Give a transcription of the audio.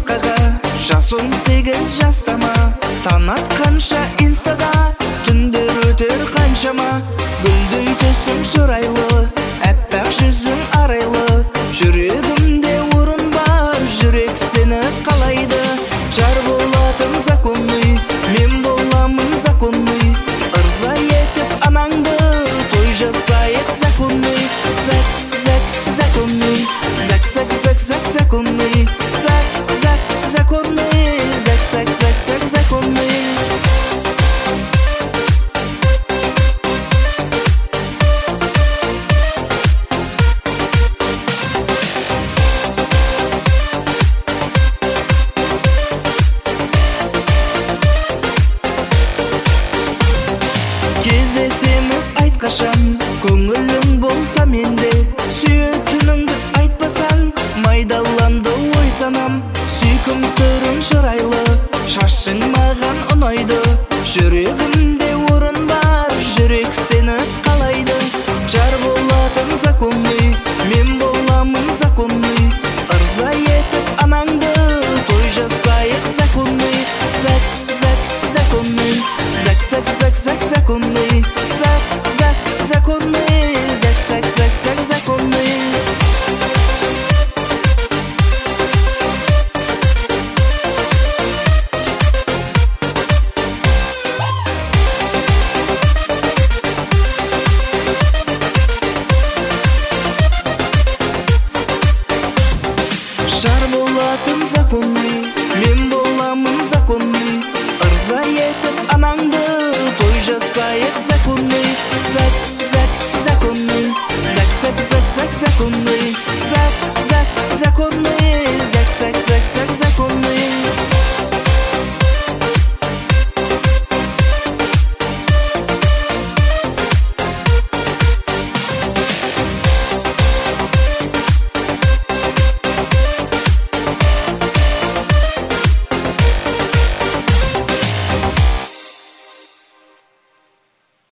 басқаға. Жас 18 жастама, таң атқанша инстада, түндер өтер қаншама. Гүлдей төсің шырайлы, әппақ жүзің арайлы, жүрегімде орын бар, жүрек сені қалайды. Жар болатын законный, мен боламын законный, ырза етіп анаңды, той жасайық законный. Зак, зак, законный, зак, зак, зак, зак, законный, зак, зак, законный, зак, зак, зак, зак, законный. Кездесеміз айтқашан, көңілің болса менде, сүйетініңді айтпасаң, майдаланды ой санам. Сүйкім түрің шырайлы, шашың маған ұнайды, жүрегімде орын бар, жүрек сені қалайды. Жар болатын законный, мен боламын законный, ырза етіп анаңды, той жасайық законный. Зак, зак, законный, зак, зак, зак, зак, законный, зак, зак, законный, зак, зак, зак, зак, законный. Жар болатын законный, мен боламын законный, ырза етіп анаңды, той жасайық законный. Зак, зак, законный, зак, зак, зак, зак, законный, зак, зак, законный, зак, зак, зак, зак, законный.